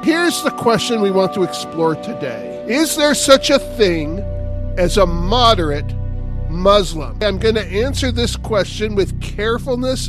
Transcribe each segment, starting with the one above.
Here's the question we want to explore today. Is there such a thing as a moderate Muslim? I'm going to answer this question with carefulness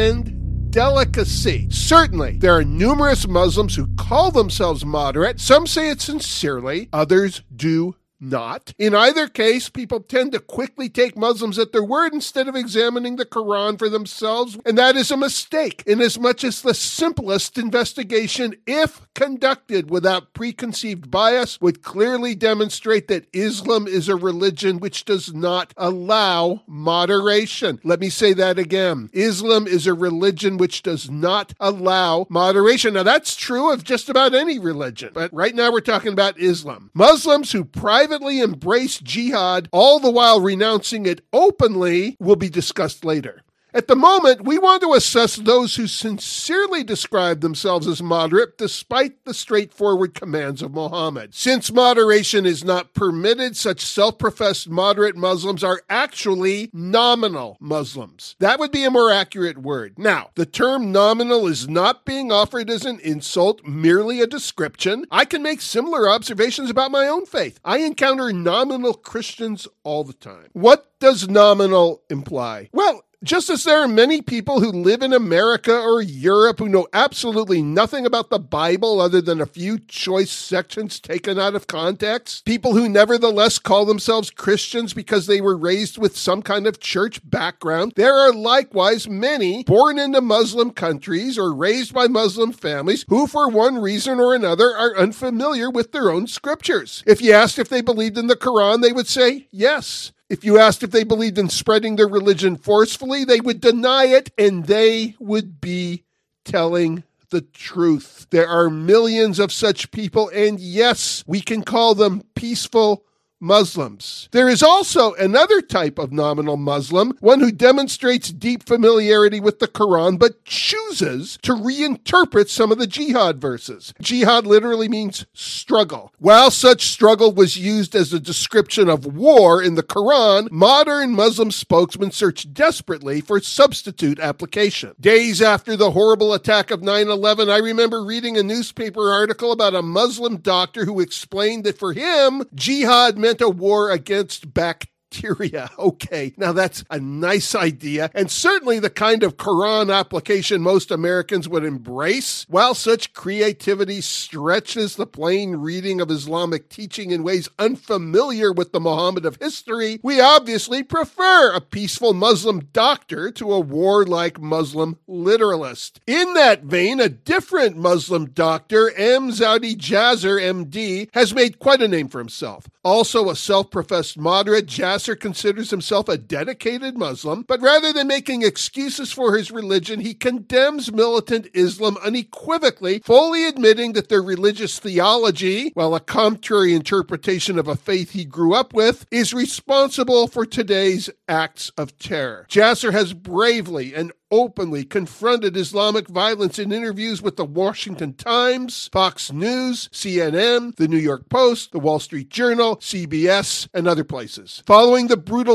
and delicacy. Certainly, there are numerous Muslims who call themselves moderate. Some say it sincerely, others do not. In either case, people tend to quickly take Muslims at their word instead of examining the Quran for themselves, and that is a mistake, inasmuch as the simplest investigation, if conducted without preconceived bias, would clearly demonstrate that Islam is a religion which does not allow moderation. Let me say that again. Islam is a religion which does not allow moderation. Now, that's true of just about any religion, but right now we're talking about Islam. Muslims who privately embrace jihad, all the while renouncing it openly, will be discussed later. At the moment, we want to assess those who sincerely describe themselves as moderate despite the straightforward commands of Muhammad. Since moderation is not permitted, such self-professed moderate Muslims are actually nominal Muslims. That would be a more accurate word. Now, the term nominal is not being offered as an insult, merely a description. I can make similar observations about my own faith. I encounter nominal Christians all the time. What does nominal imply? Well, just as there are many people who live in America or Europe who know absolutely nothing about the Bible other than a few choice sections taken out of context, people who nevertheless call themselves Christians because they were raised with some kind of church background, there are likewise many born into Muslim countries or raised by Muslim families who for one reason or another are unfamiliar with their own scriptures. If you asked if they believed in the Quran, they would say yes. If you asked if they believed in spreading their religion forcefully, they would deny it, and they would be telling the truth. There are millions of such people, and yes, we can call them peaceful Muslims. There is also another type of nominal Muslim, one who demonstrates deep familiarity with the Quran, but chooses to reinterpret some of the jihad verses. Jihad literally means struggle. While such struggle was used as a description of war in the Quran, modern Muslim spokesmen search desperately for substitute application. Days after the horrible attack of 9/11, I remember reading a newspaper article about a Muslim doctor who explained that for him, jihad meant a war against bacteria. Okay, now that's a nice idea, and certainly the kind of Quran application most Americans would embrace. While such creativity stretches the plain reading of Islamic teaching in ways unfamiliar with the Muhammad of history, we obviously prefer a peaceful Muslim doctor to a warlike Muslim literalist. In that vein, a different Muslim doctor, M. Zaudi Jasser, MD, has made quite a name for himself. Also a self-professed moderate, Jasser considers himself a dedicated Muslim, but rather than making excuses for his religion, he condemns militant Islam unequivocally, fully admitting that their religious theology, while a contrary interpretation of a faith he grew up with, is responsible for today's acts of terror. Jasser has bravely and openly confronted Islamic violence in interviews with the Washington Times, Fox News, CNN, the New York Post, the Wall Street Journal, CBS, and other places. Following the brutal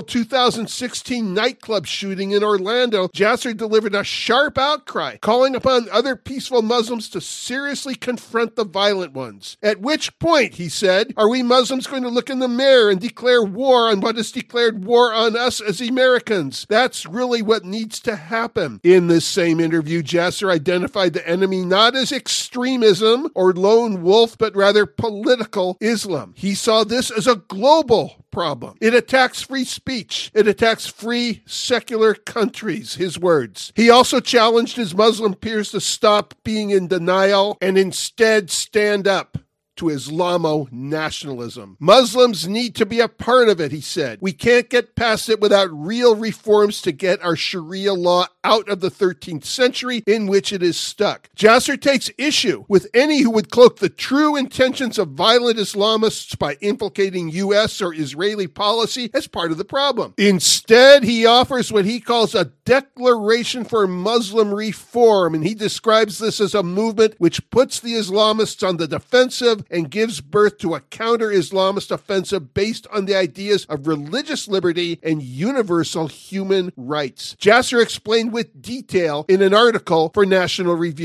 2016 nightclub shooting in Orlando, Jasser delivered a sharp outcry, calling upon other peaceful Muslims to seriously confront the violent ones. At which point, he said, are we Muslims going to look in the mirror and declare war on what has declared war on us as Americans? That's really what needs to happen. In this same interview, Jasser identified the enemy not as extremism or lone wolf, but rather political Islam. He saw this as a global problem. It attacks free speech. It attacks free, secular countries, his words. He also challenged his Muslim peers to stop being in denial and instead stand up to Islamo-nationalism. Muslims need to be a part of it, he said. We can't get past it without real reforms to get our Sharia law out of the 13th century in which it is stuck. Jasser takes issue with any who would cloak the true intentions of violent Islamists by implicating U.S. or Israeli policy as part of the problem. Instead, he offers what he calls a declaration for Muslim reform, and he describes this as a movement which puts the Islamists on the defensive and gives birth to a counter-Islamist offensive based on the ideas of religious liberty and universal human rights. Jasser explained with detail in an article for National Review.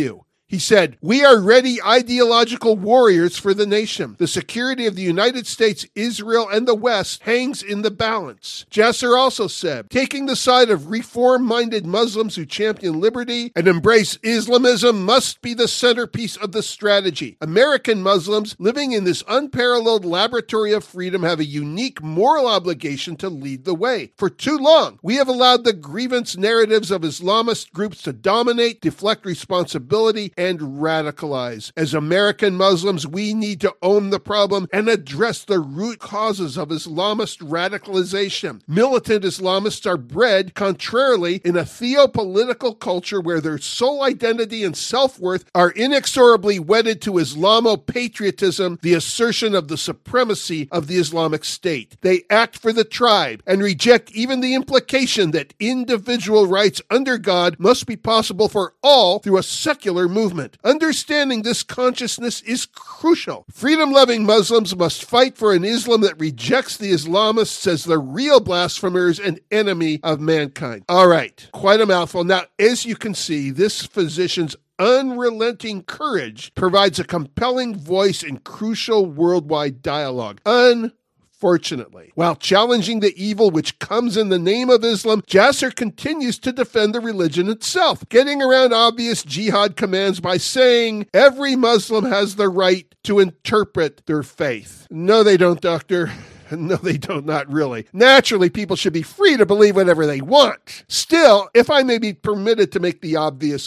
He said, "We are ready ideological warriors for the nation. The security of the United States, Israel, and the West hangs in the balance." Jasser also said, "Taking the side of reform-minded Muslims who champion liberty and embrace Islamism must be the centerpiece of the strategy. American Muslims living in this unparalleled laboratory of freedom have a unique moral obligation to lead the way. For too long, we have allowed the grievance narratives of Islamist groups to dominate, deflect responsibility, and radicalize. As American Muslims, we need to own the problem and address the root causes of Islamist radicalization. Militant Islamists are bred, contrarily, in a theopolitical culture where their sole identity and self-worth are inexorably wedded to Islamo-patriotism, the assertion of the supremacy of the Islamic State. They act for the tribe and reject even the implication that individual rights under God must be possible for all through a secular movement. Understanding this consciousness is crucial. Freedom-loving Muslims must fight for an Islam that rejects the Islamists as the real blasphemers and enemy of mankind." All right, quite a mouthful. Now, as you can see, this physician's unrelenting courage provides a compelling voice in crucial worldwide dialogue. Unfortunately, while challenging the evil which comes in the name of Islam, Jasser continues to defend the religion itself, getting around obvious jihad commands by saying every Muslim has the right to interpret their faith. No, they don't, doctor. No, they don't, not really. Naturally, people should be free to believe whatever they want. Still, if I may be permitted to make the obvious,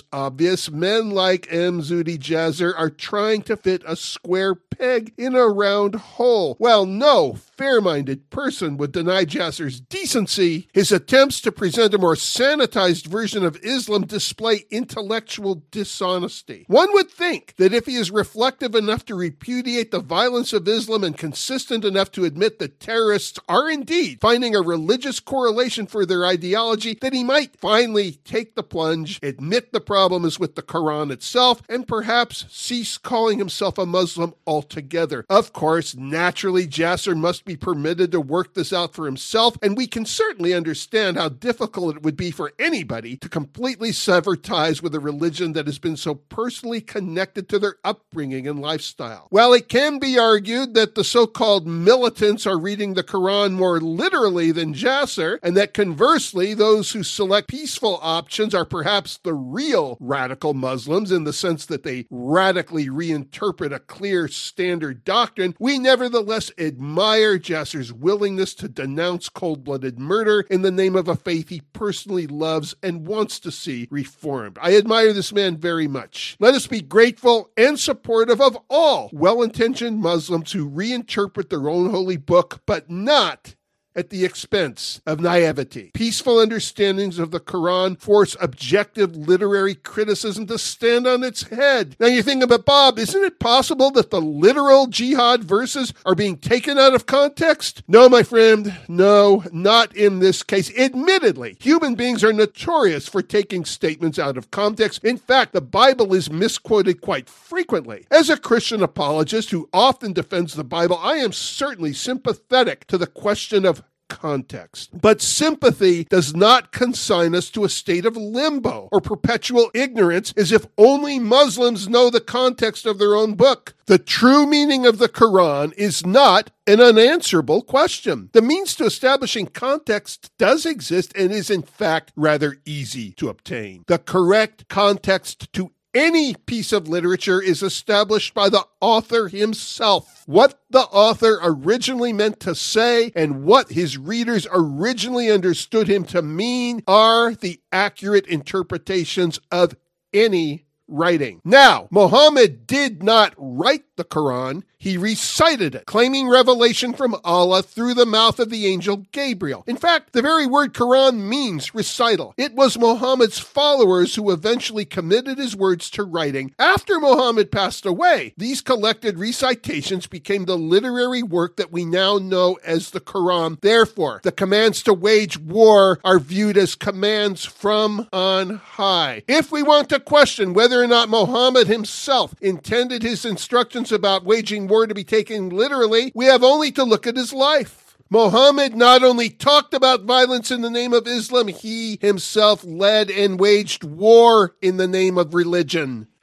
men like M. Zuhdi Jasser are trying to fit a square peg in a round hole. While no fair-minded person would deny Jasser's decency, his attempts to present a more sanitized version of Islam display intellectual dishonesty. One would think that if he is reflective enough to repudiate the violence of Islam and consistent enough to admit that terrorists are indeed finding a religious correlation for their ideology, that he might finally take the plunge, admit the problem is with the Quran itself, and perhaps cease calling himself a Muslim altogether. Of course, naturally, Jasser must be permitted to work this out for himself, and we can certainly understand how difficult it would be for anybody to completely sever ties with a religion that has been so personally connected to their upbringing and lifestyle. While it can be argued that the so-called militants are reading the Quran more literally than Jasser, and that conversely, those who select peaceful options are perhaps the real radical Muslims in the sense that they radically reinterpret a clear standard doctrine, we nevertheless admire Jasser's willingness to denounce cold-blooded murder in the name of a faith he personally loves and wants to see reformed. I admire this man very much. Let us be grateful and supportive of all well-intentioned Muslims who reinterpret their own holy book, but not at the expense of naivety. Peaceful understandings of the Quran force objective literary criticism to stand on its head. Now you're thinking, but Bob, isn't it possible that the literal jihad verses are being taken out of context? No, my friend, no, not in this case. Admittedly, human beings are notorious for taking statements out of context. In fact, the Bible is misquoted quite frequently. As a Christian apologist who often defends the Bible, I am certainly sympathetic to the question of context. But sympathy does not consign us to a state of limbo or perpetual ignorance as if only Muslims know the context of their own book. The true meaning of the Quran is not an unanswerable question. The means to establishing context does exist and is in fact rather easy to obtain. The correct context to any piece of literature is established by the author himself. What the author originally meant to say and what his readers originally understood him to mean are the accurate interpretations of any writing. Now, Muhammad did not write the Quran, he recited it, claiming revelation from Allah through the mouth of the angel Gabriel. In fact, the very word Quran means recital. It was Muhammad's followers who eventually committed his words to writing. After Muhammad passed away, these collected recitations became the literary work that we now know as the Quran. Therefore, the commands to wage war are viewed as commands from on high. If we want to question whether or not Muhammad himself intended his instructions about waging war to be taken literally, we have only to look at his life. Muhammad not only talked about violence in the name of Islam, he himself led and waged war in the name of religion.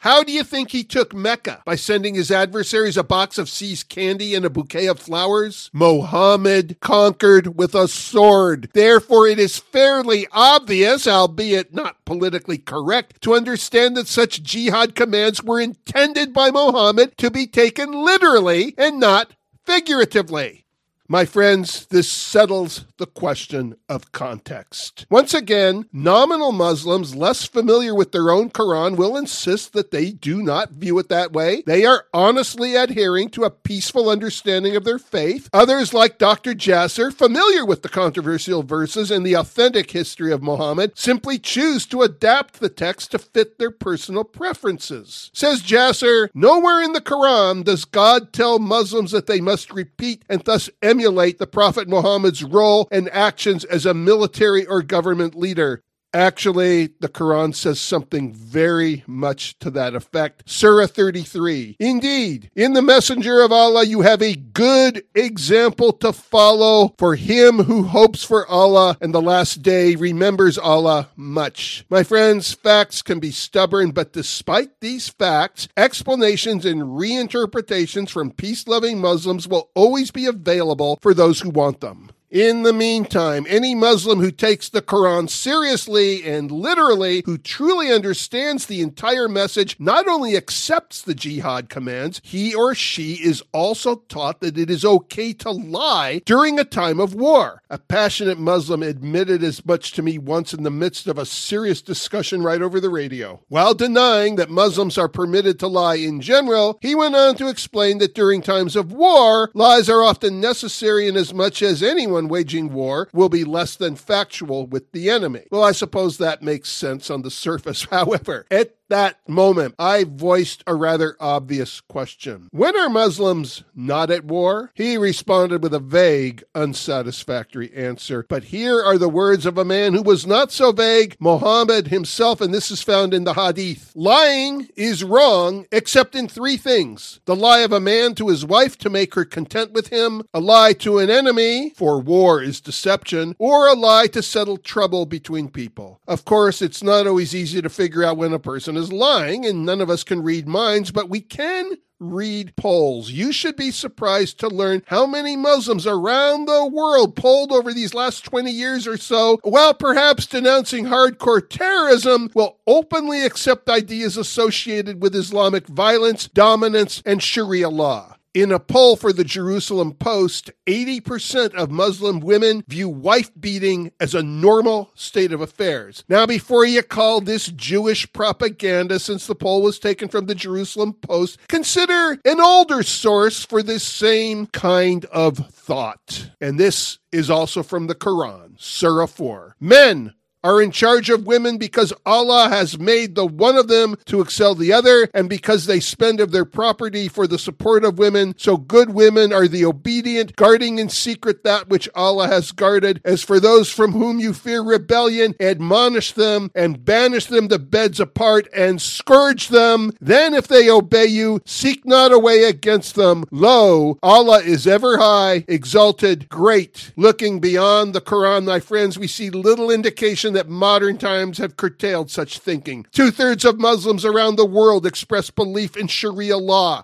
How do you think he took Mecca? By sending his adversaries a box of seized candy and a bouquet of flowers? Muhammad conquered with a sword. Therefore, it is fairly obvious, albeit not politically correct, to understand that such jihad commands were intended by Muhammad to be taken literally and not figuratively. My friends, this settles the question of context. Once again, nominal Muslims less familiar with their own Quran will insist that they do not view it that way. They are honestly adhering to a peaceful understanding of their faith. Others, like Dr. Jasser, familiar with the controversial verses and the authentic history of Muhammad, simply choose to adapt the text to fit their personal preferences. Says Jasser, nowhere in the Quran does God tell Muslims that they must repeat and thus emulate the Prophet Muhammad's role and actions as a military or government leader. Actually, the Quran says something very much to that effect. Surah 33. Indeed, in the Messenger of Allah you have a good example to follow for him who hopes for Allah and the last day, remembers Allah much. My friends, facts can be stubborn, but despite these facts, explanations and reinterpretations from peace-loving Muslims will always be available for those who want them. In the meantime, any Muslim who takes the Quran seriously and literally, who truly understands the entire message, not only accepts the jihad commands, he or she is also taught that it is okay to lie during a time of war. A passionate Muslim admitted as much to me once in the midst of a serious discussion right over the radio. While denying that Muslims are permitted to lie in general, he went on to explain that during times of war, lies are often necessary in as much as anyone waging war will be less than factual with the enemy. Well, I suppose that makes sense on the surface. However, at that moment, I voiced a rather obvious question. When are Muslims not at war? He responded with a vague, unsatisfactory answer. But here are the words of a man who was not so vague, Muhammad himself, and this is found in the Hadith. Lying is wrong except in three things. The lie of a man to his wife to make her content with him, a lie to an enemy, for war is deception, or a lie to settle trouble between people. Of course, it's not always easy to figure out when a person is lying, and none of us can read minds, but we can read polls. You should be surprised to learn how many Muslims around the world polled over these last 20 years or so, while perhaps denouncing hardcore terrorism, will openly accept ideas associated with Islamic violence, dominance, and Sharia law. In a poll for the Jerusalem Post, 80% of Muslim women view wife-beating as a normal state of affairs. Now, before you call this Jewish propaganda, since the poll was taken from the Jerusalem Post, consider an older source for this same kind of thought. And this is also from the Quran, Surah 4. Men are in charge of women because Allah has made the one of them to excel the other, and because they spend of their property for the support of women. So good women are the obedient, guarding in secret that which Allah has guarded. As for those from whom you fear rebellion, admonish them and banish them to beds apart and scourge them. Then if they obey you, seek not a way against them. Lo, Allah is ever high, exalted, great. Looking beyond the Quran, my friends, we see little indication that modern times have curtailed such thinking. 2/3 of Muslims around the world express belief in Sharia law.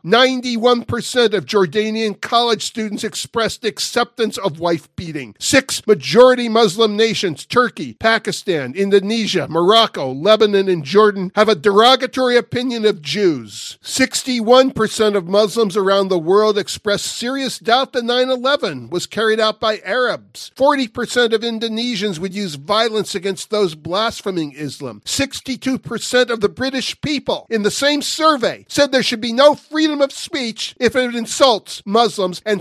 91% of Jordanian college students expressed acceptance of wife-beating. 6 majority Muslim nations, Turkey, Pakistan, Indonesia, Morocco, Lebanon, and Jordan, have a derogatory opinion of Jews. 61% of Muslims around the world express serious doubt that 9/11 was carried out by Arabs. 40% of Indonesians would use violence against those blaspheming Islam. 62% of the British people in the same survey said there should be no freedom of speech if it insults Muslims, and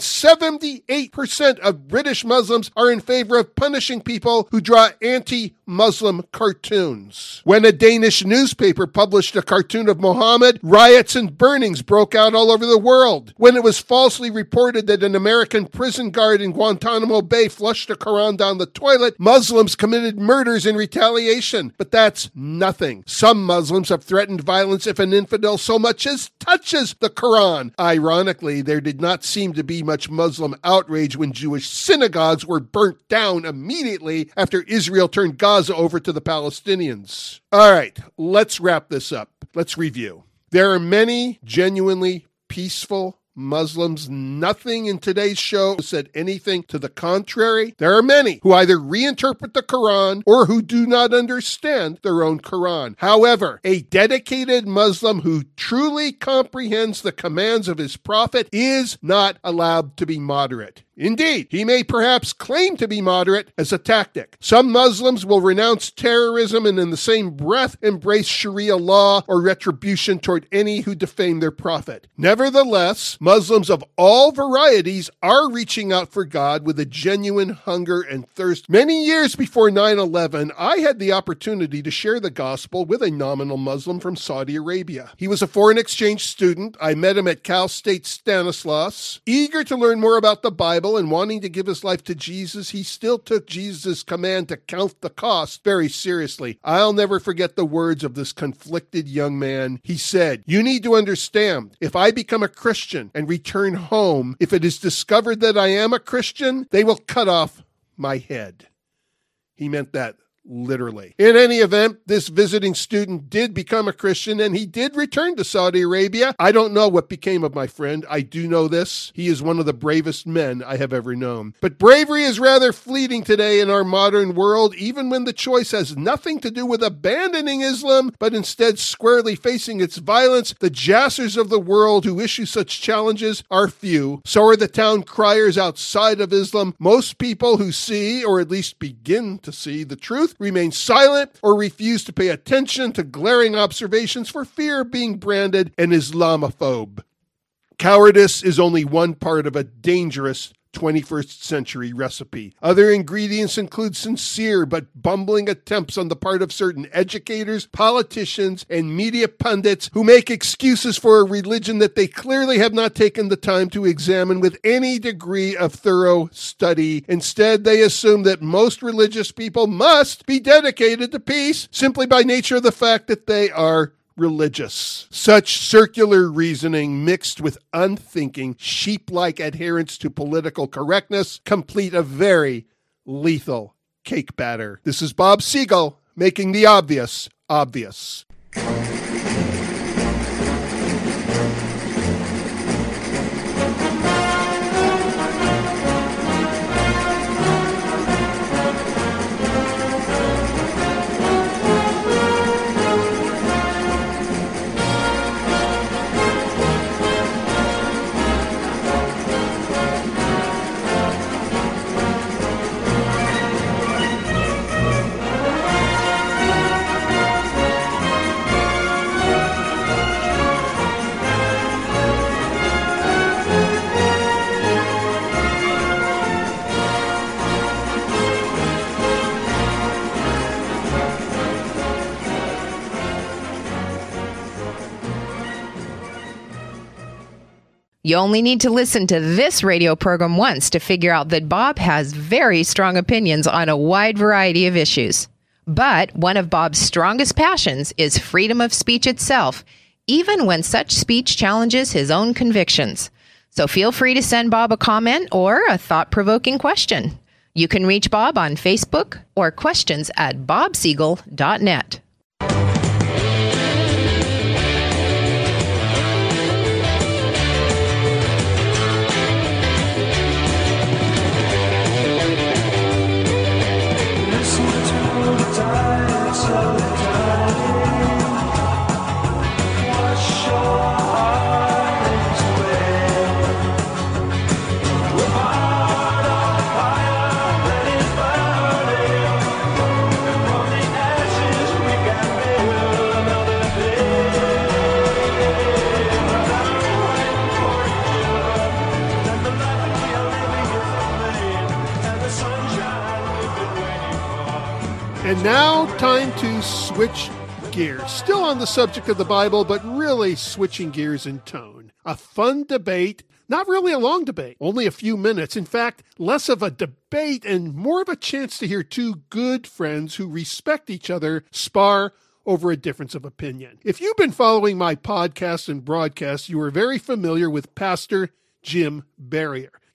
78% of British Muslims are in favor of punishing people who draw anti-Muslim cartoons. When a Danish newspaper published a cartoon of Muhammad, riots and burnings broke out all over the world. When it was falsely reported that an American prison guard in Guantanamo Bay flushed a Quran down the toilet, Muslims committed murders in retaliation. But that's nothing. Some Muslims have threatened violence if an infidel so much as touches the Quran. Ironically, there did not seem to be much Muslim outrage when Jewish synagogues were burnt down immediately after Israel turned Gaza over to the Palestinians. All right, let's wrap this up. Let's review. There are many genuinely peaceful Muslims. Nothing in today's show said anything to the contrary. There are many who either reinterpret the Quran or who do not understand their own Quran. However, a dedicated Muslim who truly comprehends the commands of his prophet is not allowed to be moderate. Indeed, he may perhaps claim to be moderate as a tactic. Some Muslims will renounce terrorism and in the same breath embrace Sharia law or retribution toward any who defame their prophet. Nevertheless, Muslims of all varieties are reaching out for God with a genuine hunger and thirst. Many years before 9/11, I had the opportunity to share the gospel with a nominal Muslim from Saudi Arabia. He was a foreign exchange student. I met him at Cal State Stanislaus. Eager to learn more about the Bible and wanting to give his life to Jesus, he still took Jesus' command to count the cost very seriously. I'll never forget the words of this conflicted young man. He said, "You need to understand, if I become a Christian and return home, if it is discovered that I am a Christian, they will cut off my head." He meant that literally. In any event, this visiting student did become a Christian and he did return to Saudi Arabia. I don't know what became of my friend. I do know this. He is one of the bravest men I have ever known. But bravery is rather fleeting today in our modern world, even when the choice has nothing to do with abandoning Islam, but instead squarely facing its violence. The jassers of the world who issue such challenges are few. So are the town criers outside of Islam. Most people who see, or at least begin to see, the truth remain silent or refuse to pay attention to glaring observations for fear of being branded an Islamophobe. Cowardice is only one part of a dangerous 21st century recipe. Other ingredients include sincere but bumbling attempts on the part of certain educators, politicians, and media pundits who make excuses for a religion that they clearly have not taken the time to examine with any degree of thorough study. Instead, they assume that most religious people must be dedicated to peace simply by nature of the fact that they are religious. Such circular reasoning mixed with unthinking, sheep-like adherence to political correctness complete a very lethal cake batter. This is Bob Siegel making the obvious obvious. You only need to listen to this radio program once to figure out that Bob has very strong opinions on a wide variety of issues. But one of Bob's strongest passions is freedom of speech itself, even when such speech challenges his own convictions. So feel free to send Bob a comment or a thought-provoking question. You can reach Bob on Facebook or questions@bobsiegel.net. And now, time to switch gears. Still on the subject of the Bible, but really switching gears in tone. A fun debate, not really a long debate, only a few minutes. In fact, less of a debate and more of a chance to hear two good friends who respect each other spar over a difference of opinion. If you've been following my podcast and broadcast, you are very familiar with Pastor Jim Barrier.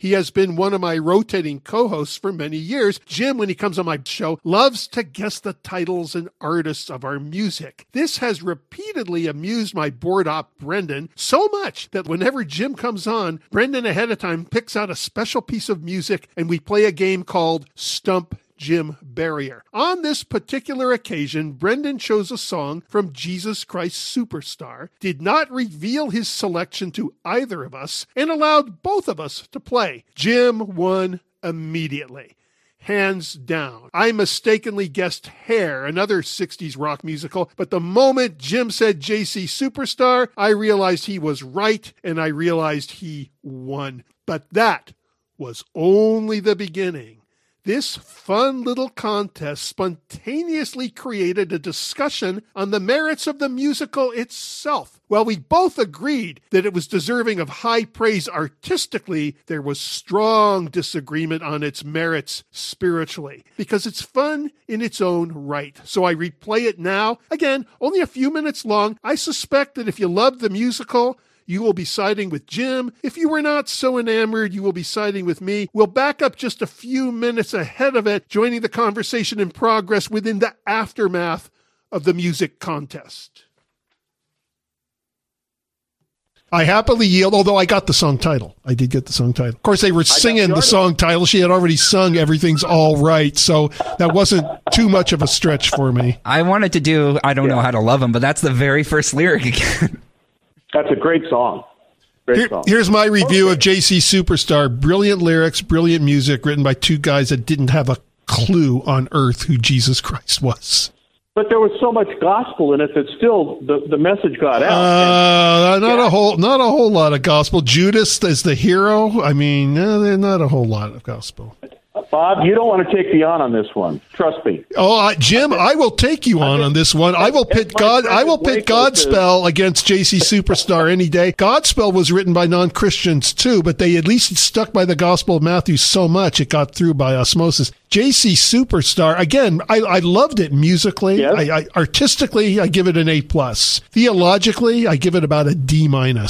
He has been one of my rotating co-hosts for many years. Jim, when he comes on my show, loves to guess the titles and artists of our music. This has repeatedly amused my board op, Brendan, so much that whenever Jim comes on, Brendan ahead of time picks out a special piece of music and we play a game called Stump Jim Barrier. On this particular occasion, Brendan chose a song from Jesus Christ Superstar, did not reveal his selection to either of us, and allowed both of us to play. Jim won immediately. Hands down. I mistakenly guessed Hair, another 60s rock musical, but the moment Jim said JC Superstar, I realized he was right, and I realized he won. But that was only the beginning. This fun little contest spontaneously created a discussion on the merits of the musical itself. While we both agreed that it was deserving of high praise artistically, there was strong disagreement on its merits spiritually, because it's fun in its own right. So I replay it now. Again, only a few minutes long. I suspect that if you loved the musical, you will be siding with Jim. If you were not so enamored, you will be siding with me. We'll back up just a few minutes ahead of it, joining the conversation in progress within the aftermath of the music contest. I happily yield, although I got the song title. I did get the song title. Of course, they were singing the song title. She had already sung Everything's All Right, so that wasn't too much of a stretch for me. I wanted to do I Don't Know How to Love Him, but that's the very first lyric again. That's a great song. Here's my review of JC Superstar. Brilliant lyrics, brilliant music, written by two guys that didn't have a clue on earth who Jesus Christ was. But there was so much gospel in it that still the message got out. Not a whole lot of gospel. Judas as the hero. I mean, not a whole lot of gospel. Bob, you don't want to take me on this one. Trust me. Oh, Jim, I will take you on this one. I will pit Godspell against JC Superstar any day. Godspell was written by non-Christians too, but they at least stuck by the Gospel of Matthew so much it got through by osmosis. JC Superstar, again, I loved it musically. Yes. I artistically, I give it an A+. Theologically, I give it about a D-.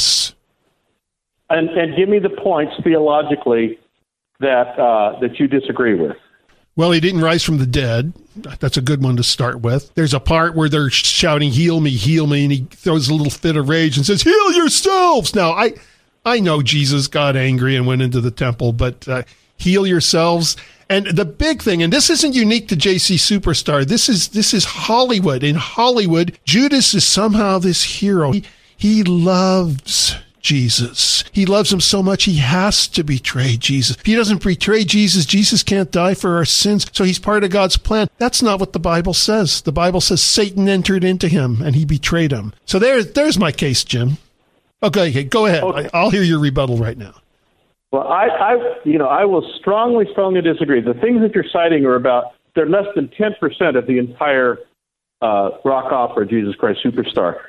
And give me the points theologically that you disagree with. Well, he didn't rise from the dead. That's a good one to start with. There's a part where they're shouting, heal me, and he throws a little fit of rage and says, heal yourselves. Now, I know Jesus got angry and went into the temple, but heal yourselves. And the big thing, and this isn't unique to JC Superstar, this is Hollywood. In Hollywood, Judas is somehow this hero. He loves Jesus. He loves him so much he has to betray Jesus. If he doesn't betray Jesus, Jesus can't die for our sins. So he's part of God's plan. That's not what the Bible says. The Bible says Satan entered into him and he betrayed him. So there's my case, Jim. Okay, go ahead. Okay. I'll hear your rebuttal right now. Well, I will strongly disagree. The things that you're citing they're less than 10% of the entire rock opera, Jesus Christ Superstar.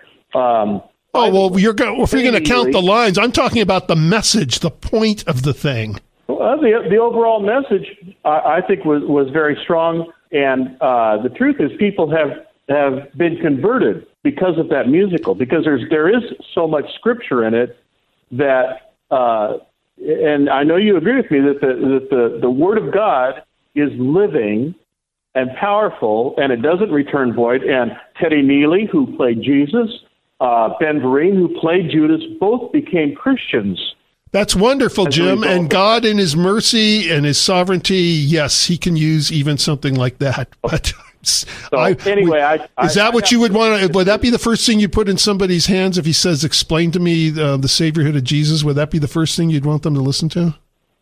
If you're going to count the lines, I'm talking about the message, the point of the thing. Well, the overall message, I think, was very strong, and the truth is, people have been converted because of that musical, because there is so much scripture in it that, and I know you agree with me that the Word of God is living and powerful, and it doesn't return void. And Teddy Neely, who played Jesus, Ben Vereen, who played Judas, both became Christians. That's wonderful, Jim. And God, in his mercy and his sovereignty, yes, he can use even something like that. But is that what you would want to? Would that be the first thing you put in somebody's hands if he says, "Explain to me the saviorhood of Jesus"? Would that be the first thing you'd want them to listen to?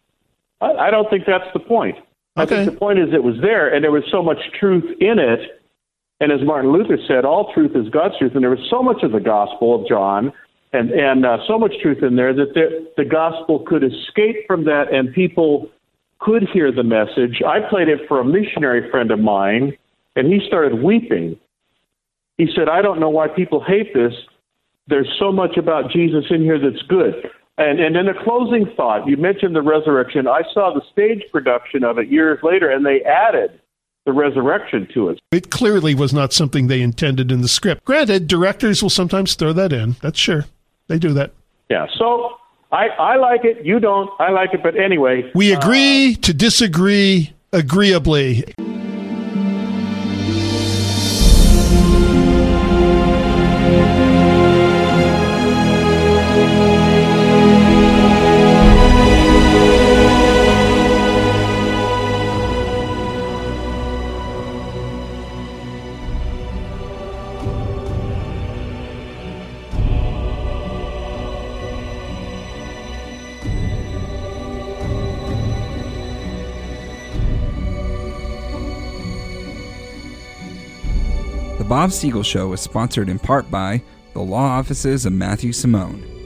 I don't think that's the point. I think the point is it was there, and there was so much truth in it. And as Martin Luther said, all truth is God's truth. And there was so much of the Gospel of John and so much truth in there that the Gospel could escape from that and people could hear the message. I played it for a missionary friend of mine, and he started weeping. He said, I don't know why people hate this. There's so much about Jesus in here that's good. And in a closing thought, you mentioned the resurrection. I saw the stage production of it years later, and they added the resurrection to it. It clearly was not something they intended in the script. Granted, directors will sometimes throw that in. That's sure. They do that. Yeah. So I like it. You don't. I like it. But anyway. We agree to disagree agreeably. The Bob Siegel Show is sponsored in part by the law offices of Matthew Simone.